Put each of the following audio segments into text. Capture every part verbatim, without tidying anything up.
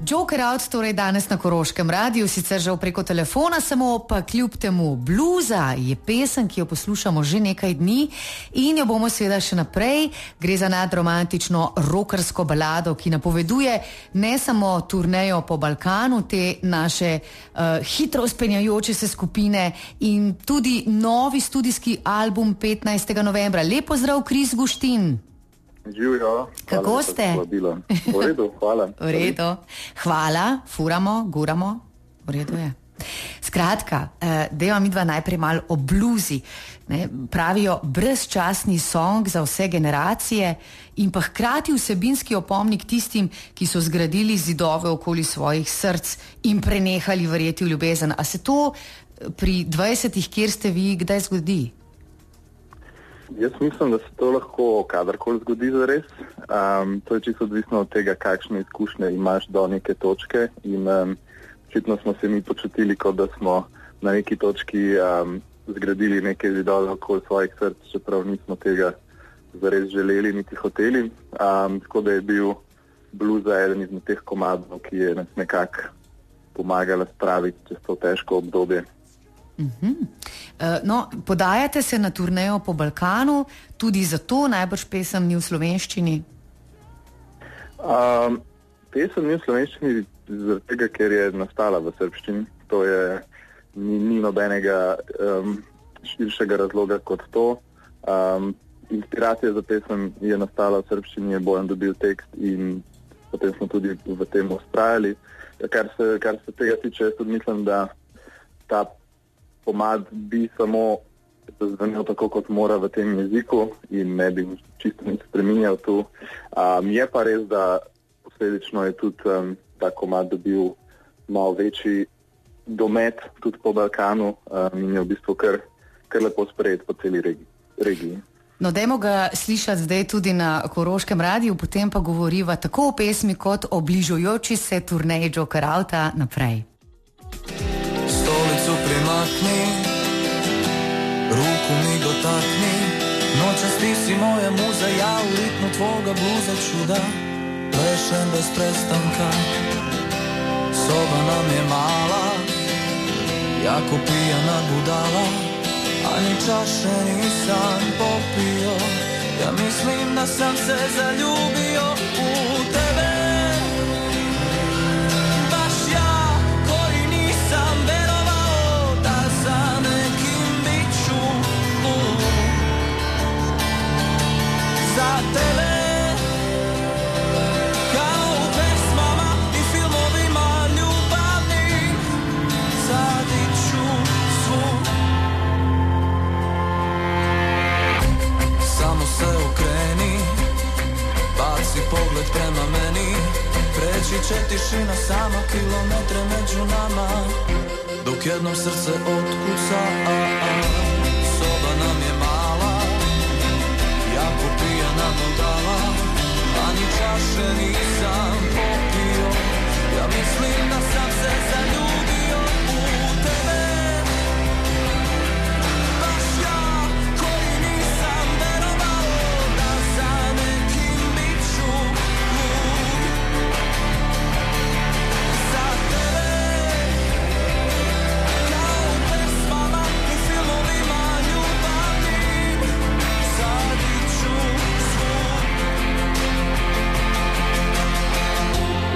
Joker Out, torej danes na Koroškem radiju, sicer že preko telefona, samo pa kljub temu Bluza je pesem, ki jo poslušamo že nekaj dni in jo bomo seveda še naprej. Gre za nadromantično rokersko balado, ki napoveduje ne samo turnejo po Balkanu, te naše uh, hitro spenjajoče se skupine in tudi novi studijski album petnajstega novembra. Lep pozdrav, Kris Guštin. Živijo. Kako ste? V redu, hvala. V redu. Hvala, furamo, guramo. V redu je. Skratka, dejva mi dva najprej malo o bluzi. Ne, pravijo brezčasni song za vse generacije in pa hkrati vsebinski opomnik tistim, ki so zgradili zidove okoli svojih src in prenehali verjeti v ljubezen. A se to pri dvajsetih, kjer ste vi, kdaj zgodi? Jaz mislim, da se to lahko kadarkoli zgodi zares. Um, to je čisto odvisno od tega, kakšne izkušnje imaš do neke točke in um, očitno smo se mi počutili, kot da smo na neki točki um, zgradili neke zidove okoli svojih src, čeprav nismo tega zares želeli niti hoteli. Um, tako da je bil bluza eden izmed teh komadov, ki je nas nekako pomagala spraviti čez to težko obdobje. Uh-huh. Uh, no, podajate se na turnejo po Balkanu, tudi zato najbrž pesem ni v slovenščini? Um, pesem ni v slovenščini zaradi tega, ker je nastala v srbščini. To je, ni, ni nobenega um, širšega razloga kot to. Um, inspiracija za pesem je nastala v srbščini, je Bojan dobil tekst in potem smo tudi v tem ustrajali. Kar se, kar se tega tiče, jaz tudi mislim, da ta pomad bi samo zvenel tako, kot mora v tem jeziku in ne bi čisto nič spreminjal tu. Um, je pa res, da posledično je tudi um, ta komad dobil malo večji domet tudi po Balkanu um, in je v bistvu kar, kar lepo sprejet po celi regi, regiji. No, dajmo ga slišati zdaj tudi na Koroškem radiju, potem pa govoriva tako o pesmi kot o bližujoči se turneji Joker Outa naprej. Stolicu primakni, ruku mi dotakni, nočas ti si moja muza, ja v ritmu tvoga bluza čuda, plešem bez prestanka, soba nam je mala, jako pijana budala, a ni čaše nisam popio, ja mislim da sam se zaljubio u tebe, baš ja koji nisam verovao da za nekim biću lud, za tebe kao u pesmama i filmovima ljubavnim, sadit ću svud. Samo se okreni, baci pogled prema meni, preći će tišina sama, kilometre među nama, dok jednom srce otkuca, a, a. Soba nam je mala, jako pijana budala, a ni čaše nisam popio, ja mislim da sam se zaljubio u tebe, baš ja koji nisam verovao da za nekim biću lud, za tebe kao u pesmama i filmovima ljubavnim, sadit ću svud.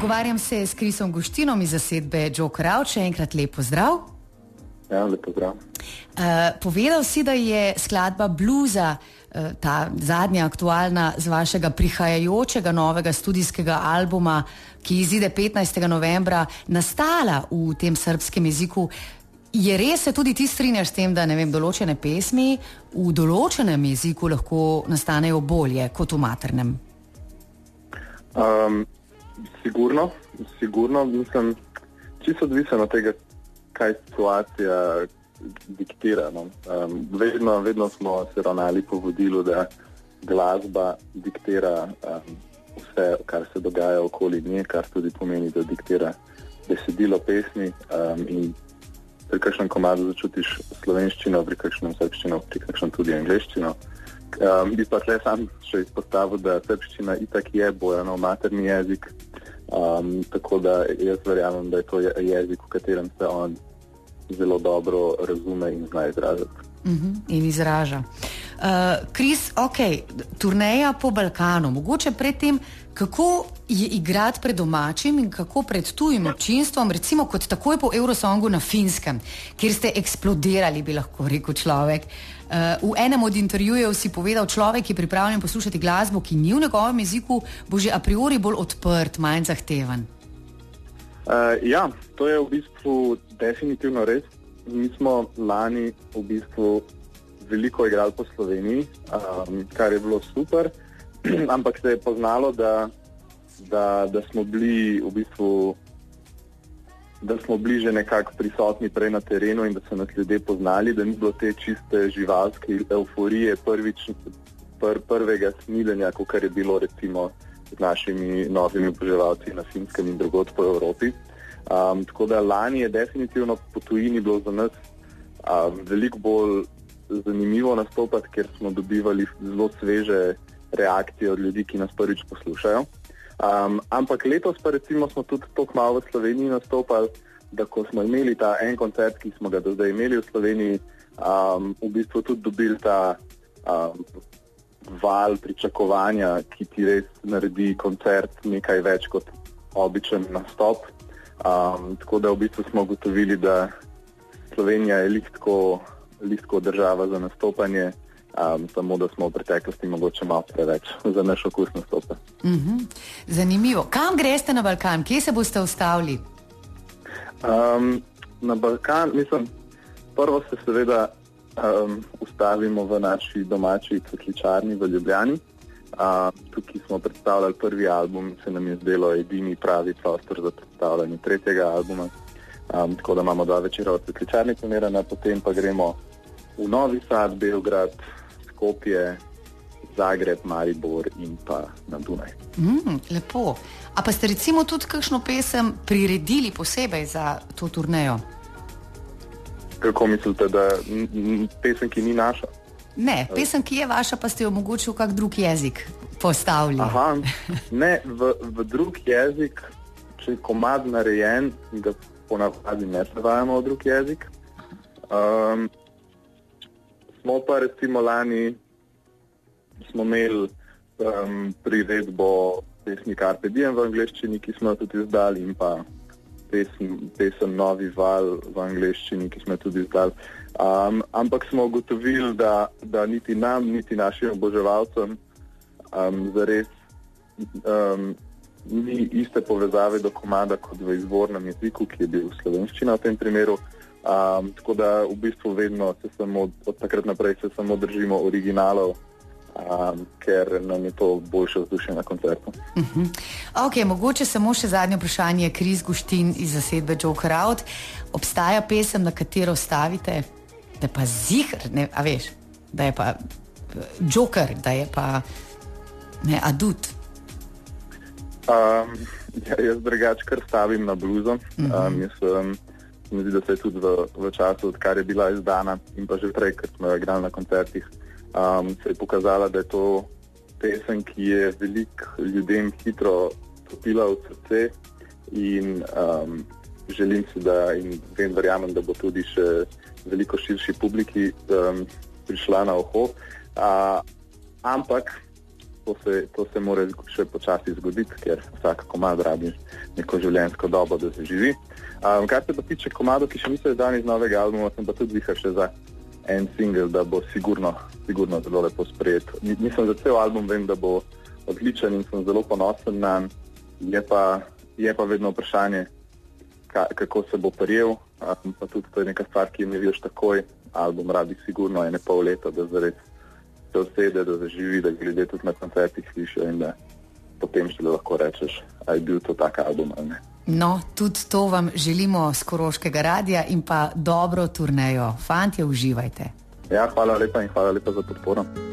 Pogovarjam se s Krisom Guštinom iz zasedbe Joker Out. Še enkrat lep pozdrav. Ja, lep pozdrav. Uh, povedal si, da je skladba Bluza, uh, ta zadnja aktualna z vašega prihajajočega novega studijskega albuma, ki izide petnajstega novembra, nastala v tem srbskem jeziku. Je res, se tudi ti strinjaš s tem, da ne vem, določene pesmi v določenem jeziku lahko nastanejo bolje kot v maternem? Um, sigurno, sigurno, mislim, čisto odvisno od tega, kaj situacija diktira. No. Um, vedno, vedno smo se ravnali po vodilu, da glasba diktira um, vse, kar se dogaja okoli nje, kar tudi pomeni, da diktira besedilo pesmi um, in pri kakšnem komadu začutiš slovenščino, pri kakšnem srbščino, pri kakšnem tudi angleščino. Um, bi pa tle sam še izpostavil, da srbščina itak je Bojanov materni jezik, um, tako da jaz verjamem, da je to jezik, v katerem se on zelo dobro razume in zna izražati. Uh-huh, in izraža. Uh, Kris, ok, turneja po Balkanu, mogoče predtem, kako je igrati pred domačim in kako pred tujim občinstvom, recimo kot takoj po Eurosongu na Finskem, kjer ste eksplodirali, bi lahko rekel človek. Uh, v enem od intervjujev si povedal, človek, ki je pripravljen poslušati glasbo, ki ni v njegovem jeziku, bo že a priori bolj odprt, manj zahteven. Uh, ja, to je v bistvu definitivno res. Mi smo lani v bistvu veliko igrali po Sloveniji, um, kar je bilo super, ampak se je poznalo, da, da, da smo bili v bistvu da smo bili že nekako prisotni prej na terenu in da so nas ljudje poznali, da ni bilo te čiste živalske euforije prvič, pr, prvega snidenja, kot je bilo recimo z našimi novimi oboževalci na Finskem in drugod po Evropi. Um, tako da lani je definitivno po tujini bilo za nas um, veliko bolj zanimivo nastopati, ker smo dobivali zelo sveže reakcije od ljudi, ki nas prvič poslušajo. Um, ampak letos pa recimo smo tudi toliko malo v Sloveniji nastopali, da ko smo imeli ta en koncert, ki smo ga do zdaj imeli v Sloveniji, um, v bistvu tudi dobili ta um, val pričakovanja, ki ti res naredi koncert nekaj več kot običen nastop. Um, tako da v bistvu smo ugotovili, da Slovenija je lihko, lihko država za nastopanje, um, samo da smo v preteklosti mogoče malo preveč za naš okus nastopa. Mm-hmm. Zanimivo. Kam greste na Balkan? Kje se boste ustavili? Um, na Balkan, mislim, prvo se seveda um, ustavimo v naši domači cvetličarni v Ljubljani. Uh, tukaj smo predstavljali prvi album, se nam je zdelo edini pravi prostor za predstavljanje tretjega albuma. Um, tako da imamo dva večera v cvetličarni planirana, potem pa gremo v Novi Sad, Beograd, Skopje, Zagreb, Maribor in pa na Dunaj. Mm, lepo. A pa ste recimo tudi kakšno pesem priredili posebej za to turnejo? Kako mislite, da n- n- pesem, ki ni naša? Ne, pesem, ki je vaša, pa ste jo mogoče v kak drug jezik postavili. Aha, ne, v, v drug jezik, če je komad narejen, ga ponavadi ne prevajamo v drug jezik. Um, smo pa recimo lani smo imeli um, priredbo pesmi Carpe Diem v angleščini, ki smo jo tudi izdali, in pa pesem, pesem Novi val v angleščini, ki smo jo tudi izdali. Um, ampak smo ugotovili, da, da niti nam, niti našim oboževalcem um, zares um, ni iste povezave do komada kot v izvornem jeziku, ki je bil slovenščina v tem primeru. Um, tako da v bistvu vedno se samo, od takrat naprej se samo držimo originalov, um, ker nam je to boljše vzdušje na koncertu. Uh-huh. Ok, mogoče samo še zadnje vprašanje. Kris Guštin iz zasedbe Joker Out. Obstaja pesem, na katero stavite, da je pa zihr, ne, a veš, da je pa Joker, da je pa ne, adut? Um, ja, jaz drugače kar stavim na bluzo. Um, jaz um, mi zdi, da se je tudi v, v času, odkar je bila izdana in pa že prej, ker smo jo igrali na koncertih, um, se je pokazala, da je to pesem, ki je veliko ljudem hitro stopila v srce in um, želim si, da in vem, verjamem, da bo tudi še veliko širši publiki um, prišla na uho. Uh, ampak to se, to se mora še počasi zgoditi, ker vsak komad rabi neko življenjsko dobo, da se živi. Um, kar se pa tiče komadov, ki še niso izdani z novega albuma, sem pa tudi vihar še za en single, da bo sigurno, sigurno zelo lepo sprejet. Mislim, za cel album vem, da bo odličen in sem zelo ponosen na njega. Je pa, je pa vedno vprašanje, ka, kako se bo prijel, um, pa tudi to je neka stvar, ki ne vidiš takoj. Album rabi sigurno ene pol leta, da zares se usede, da zaživi, da ga ljudje tudi na koncertih slišijo in da potem še lahko rečeš, a je bil to tak album ali ne. No, tudi to vam želimo z Koroškega radia in pa dobro turnejo. Fantje, uživajte. Ja, hvala lepa in hvala lepa za podporo.